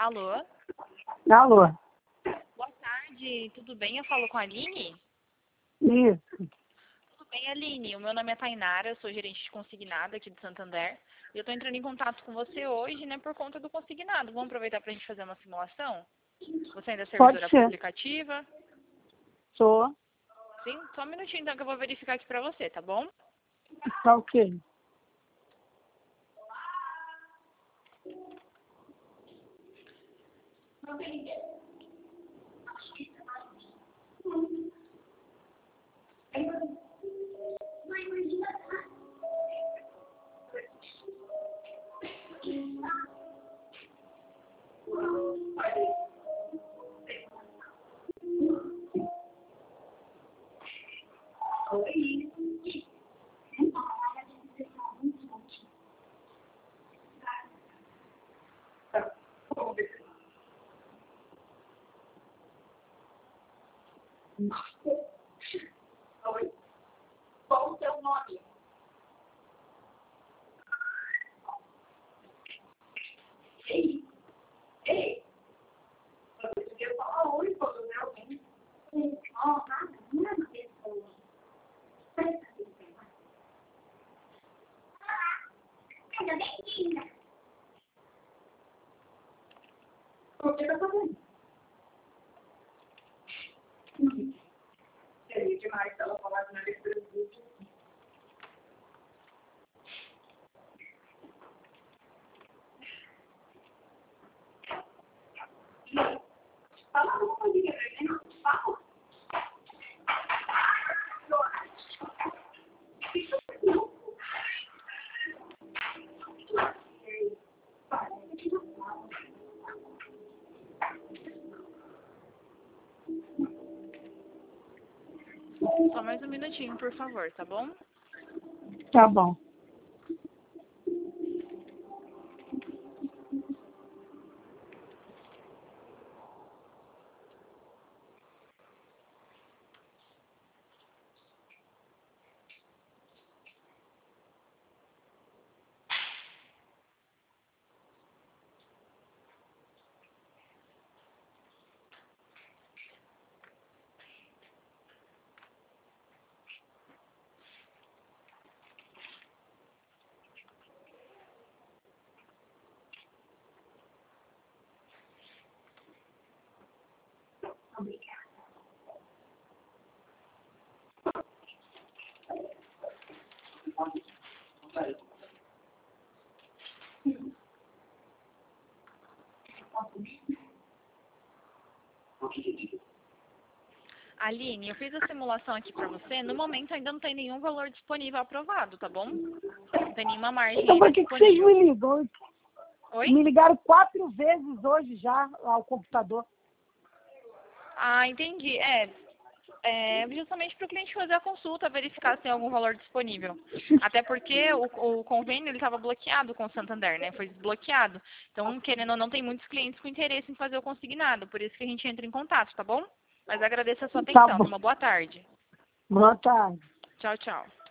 Alô? Alô? Boa tarde, tudo bem? Eu falo com a Aline? Isso. Tudo bem, Aline? O meu nome é Tainara, eu sou gerente de consignado aqui de Santander. E eu estou entrando em contato com você hoje, né, por conta do consignado. Vamos aproveitar para a gente fazer uma simulação? Você ainda é Pode servidora ser. aplicativa? Sou. Sim? Só um minutinho então que eu vou verificar aqui para você, tá bom? Tá ok. Qual o seu nome? Ei, ei. Você podia falar oi quando vê alguém. Ó, nada, não é uma pessoa. Presta atenção. Seja bem-vinda. O que tá fazendo? Seria demais se ela falasse na leitura do vídeo. Fala alguma coisinha pra gente. Fala. Só mais um minutinho, por favor, tá bom? Tá bom. Aline, eu fiz a simulação aqui para você. No momento ainda não tem nenhum valor disponível aprovado, tá bom? Não tem nenhuma margem Então ainda por que vocês disponível. me ligam? Oi? Me ligaram 4 vezes hoje já ao computador. Ah, entendi. Justamente para o cliente fazer a consulta, verificar se tem algum valor disponível. Até porque o convênio ele estava bloqueado com o Santander, né? Foi desbloqueado. Então, querendo ou não, tem muitos clientes com interesse em fazer o consignado. Por isso que a gente entra em contato, tá bom? Mas agradeço a sua Tá atenção. bom. Uma boa tarde. Boa tarde. Tchau, tchau.